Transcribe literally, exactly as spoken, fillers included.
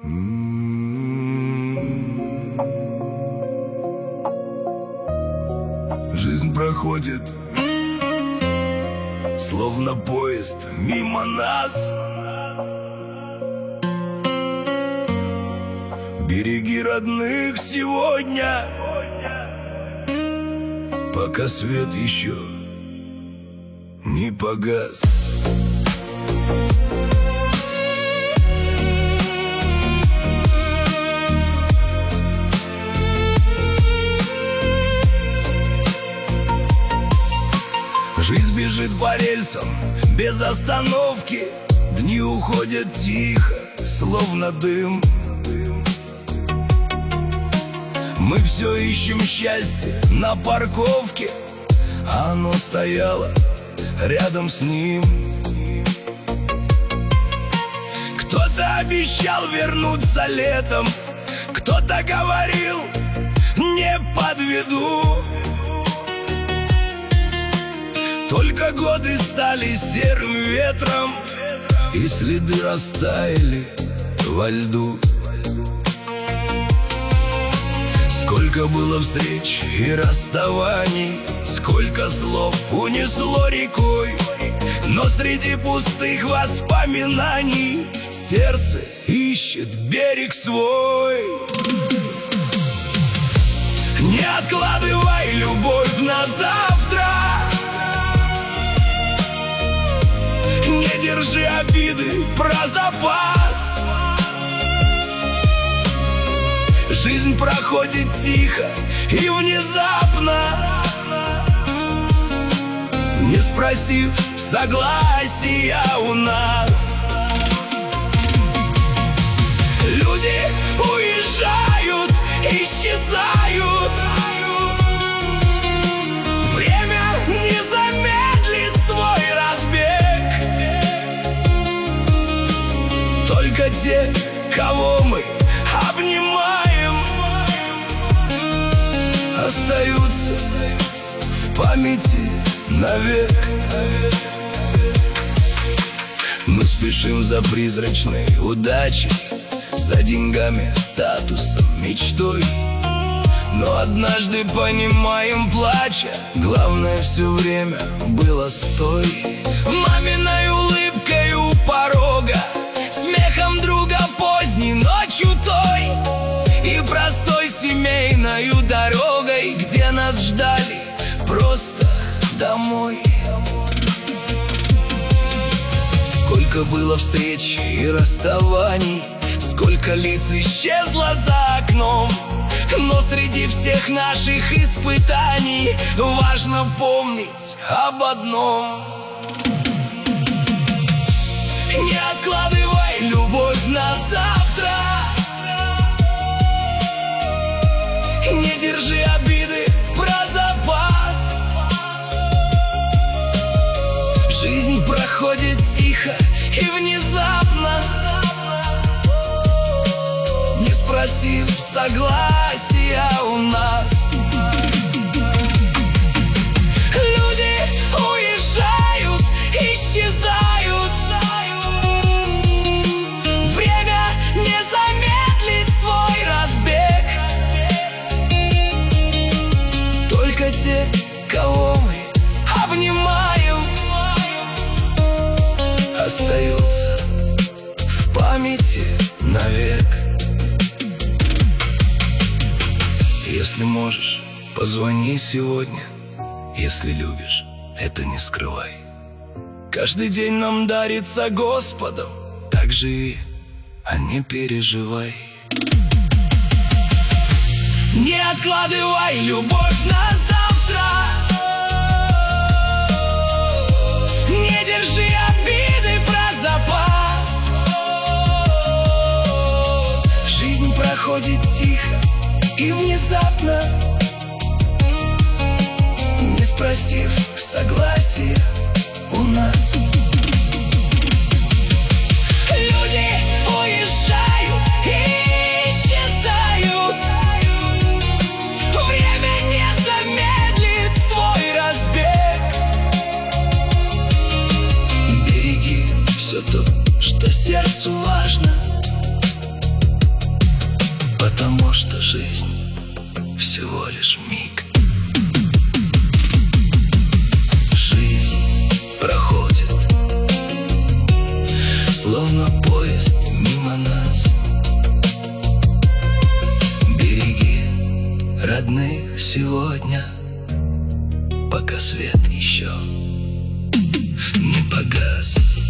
Жизнь проходит, словно поезд мимо нас. Береги родных сегодня, пока свет еще не погас. Жизнь бежит по рельсам без остановки, дни уходят тихо, словно дым. Мы все ищем счастье на парковке, а оно стояло рядом с ним. Кто-то обещал вернуться летом, кто-то говорил: не подведу. Только годы стали серым ветром, и следы растаяли во льду. Сколько было встреч и расставаний, сколько слов унесло рекой, но среди пустых воспоминаний сердце ищет берег свой. Не откладывай любовь на завтра, не держи обиды про запас. Жизнь проходит тихо и внезапно, не спросив согласия у нас. Люди уезжают, исчезают, время не замедлит свой разбег. Только те, кого мы обнимаем, остаются в памяти навек. Мы спешим за призрачной удачей, за деньгами, статусом, мечтой, но однажды понимаем, плача, главное все время было стой. Маминой улыбкой у порога, смехом друга поздней ночью той, и простой семейною дорогой, где нас ждали просто домой. Сколько было встреч и расставаний, сколько лиц исчезло за окном, но среди всех наших испытаний важно помнить об одном. Не откладывай любовь на завтра, не держи обиды про запас. Жизнь проходит тихо и внезапно, не спросив согласия у нас. Люди уезжают, исчезают, время не замедлит свой разбег. Только те, кого мы обнимаем, остаются в памяти навек. Если можешь, позвони сегодня. Если любишь, это не скрывай. Каждый день нам дарится Господом, так живи, а не переживай. Не откладывай любовь на завтра, не держи обиды про запас. Жизнь проходит тихо и внезапно, не спросив согласия у нас. Люди уезжают и исчезают, время не замедлит свой разбег. Береги все то, что сердцу важно, Потому что жизнь всего лишь миг. Жизнь проходит, словно поезд мимо нас. Береги родных сегодня, пока свет еще не погас.